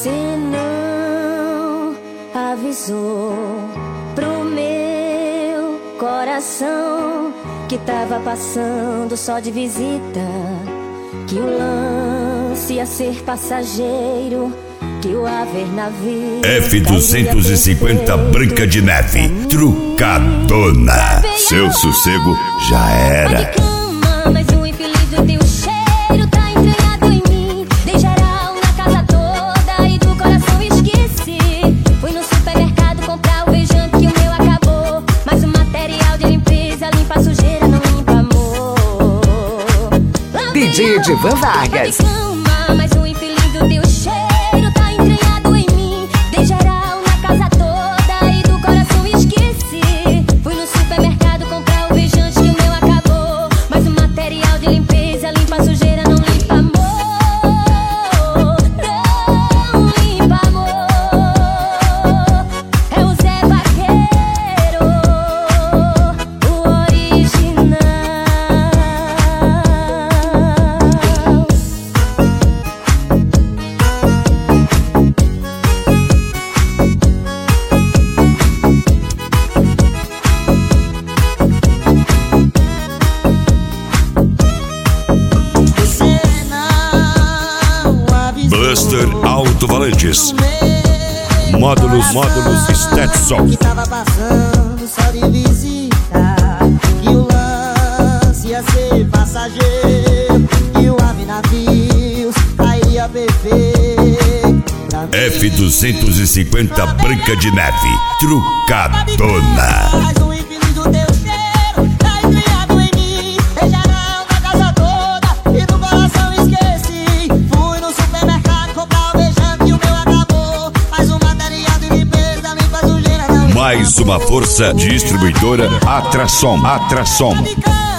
Você não avisou pro meu coração que tava passando só de visita, que o lance ia ser passageiro, que o haver navio F250 Branca de Neve, trucadona. Seu sossego já era. Mas o infeliz do teu cheiro tá entranhado em mim. Dei geral na casa toda e do coração esqueci. Fui no supermercado comprar o beijante que o meu acabou, mas o material de limpeza limpa a sujeira, não limpa amor. DJ Edivan Vargas. Mas o infeliz do teu cheiro tá entranhado em mim. Dei geral na casa toda e do coração esqueci. Fui no supermercado comprar o beijante que o meu acabou, mas o material de limpeza limpa a sujeira, não limpa amor. Não limpa amor. É o Zé Vaqueiro, o original. Buster Alto-Valantes, módulos Stetson. Que tava passando só de visita, que o lance ia ser passageiro, que o ave navios cairia perfeito pra mim. F250 Branca de Neve, trucadona. Mas o infeliz do teu cheiro tá entranhado em mim. Dei geral na casa toda e do coração esqueci. Fui no supermercado comprar o beijante que o meu acabou, mas o material de limpeza limpa a sujeira, não limpa Mais uma força distribuidora Atrasom. amor.